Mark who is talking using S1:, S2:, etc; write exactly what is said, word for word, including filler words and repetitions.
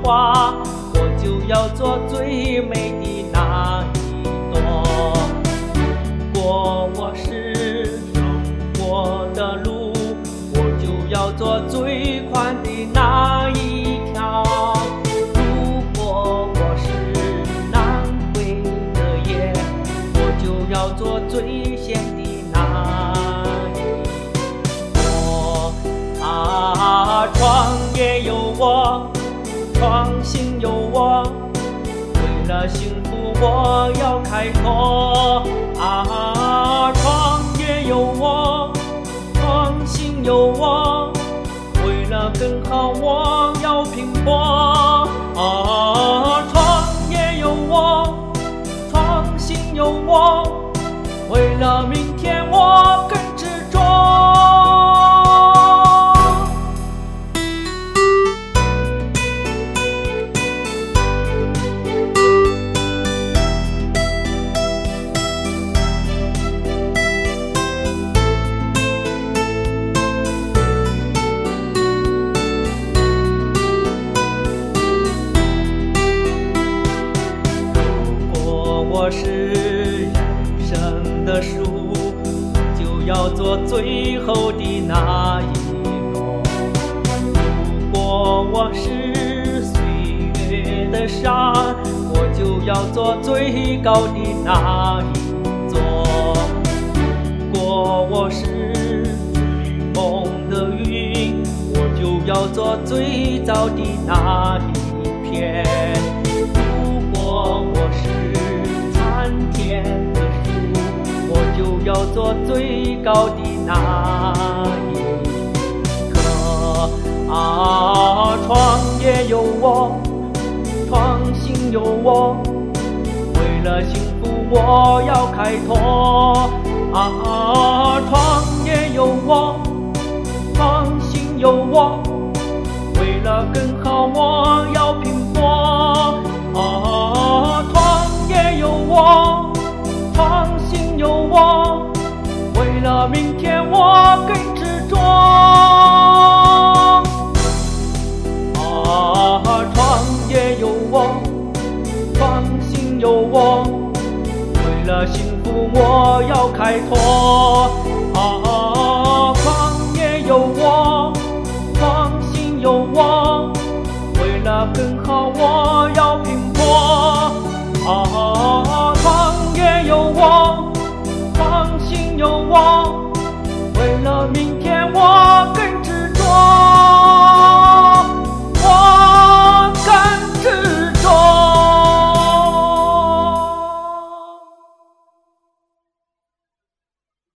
S1: 花，我就要做最美的那一朵。如果我是生活的路，我就要做最宽的那一条。如果我是南归的叶，我就要做最咸的那一朵。啊，创业有我，创新有我，为了幸福我要开拓。啊，创业有我，创新有我，为了更好我要拼搏。啊，创业有我，创新有我，为了明天我更执着。我是人生的树，就要做最后的那一朵。如果我是岁月的山，我就要做最高的那一座。如果我是追梦的云，我就要做最早的那一片。如果我是天的树，我就要做最高的那一棵。啊，创业有我，创新有我，为了幸福我要开拓。啊，创业有我，创新有我，为了更好我要拼搏。啊，创业有我，创新有我，为了明天我更执着。啊，创业有我，创新有我，为了幸福我要开拓。啊。